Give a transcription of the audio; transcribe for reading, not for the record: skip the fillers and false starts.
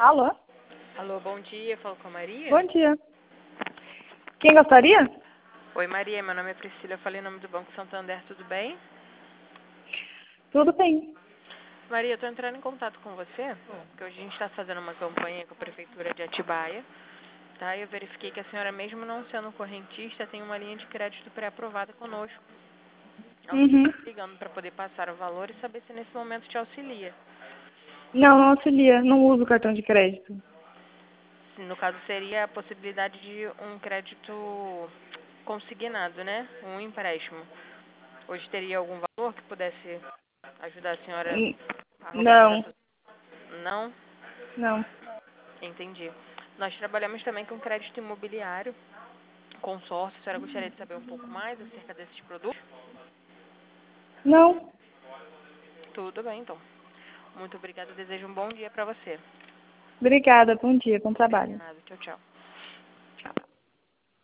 Alô? Alô, bom dia, falo com a Maria? Bom dia. Quem gostaria? Oi, Maria, meu nome é Priscila, eu falei em nome do Banco Santander, tudo bem? Tudo bem. Maria, eu estou entrando em contato com você, porque hoje a gente está fazendo uma campanha com a Prefeitura de Atibaia, tá? E eu verifiquei que a senhora, mesmo não sendo correntista, tem uma linha de crédito pré-aprovada conosco. Eu Uhum. estou ligando para poder passar o valor e saber se nesse momento te auxilia. Não, não auxilia. Não uso cartão de crédito. No caso, seria a possibilidade de um crédito consignado, né? Um empréstimo. Hoje teria algum valor que pudesse ajudar a senhora N- a organizar Não, tudo? Não? não. Entendi. Nós trabalhamos também com crédito imobiliário, consórcio. A senhora gostaria de saber um pouco mais acerca desses produtos? Não. Tudo bem, então. Muito obrigada. Desejo um bom dia para você. Obrigada. Bom dia. Bom trabalho. Obrigada. Tchau, tchau.